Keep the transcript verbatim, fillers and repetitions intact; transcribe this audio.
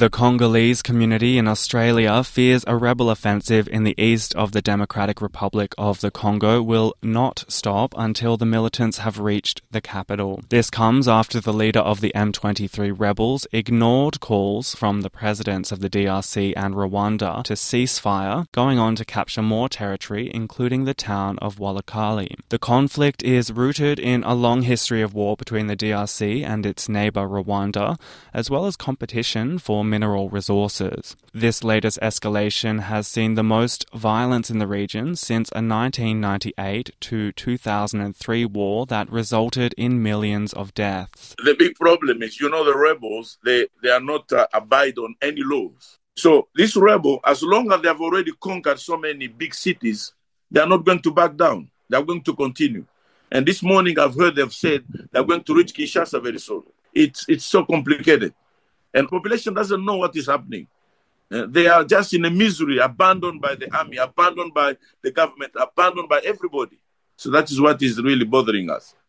The Congolese community in Australia fears a rebel offensive in the east of the Democratic Republic of the Congo will not stop until the militants have reached the capital. This comes after the leader of the M twenty-three rebels ignored calls from the presidents of the D R C and Rwanda to cease fire, going on to capture more territory, including the town of Walikale. The conflict is rooted in a long history of war between the D R C and its neighbour Rwanda, as well as competition for mineral resources. This latest escalation has seen the most violence in the region since a nineteen ninety-eight to two thousand three war that resulted in millions of deaths. The big problem is, you know, the rebels, they, they are not uh, abide on any laws. So this rebel, as long as they have already conquered so many big cities, they are not going to back down. They are going to continue. And this morning I've heard they've said they're going to reach Kinshasa very soon. It's, it's so complicated. And the population doesn't know what is happening. Uh, they are just in a misery, abandoned by the army, abandoned by the government, abandoned by everybody. So that is what is really bothering us.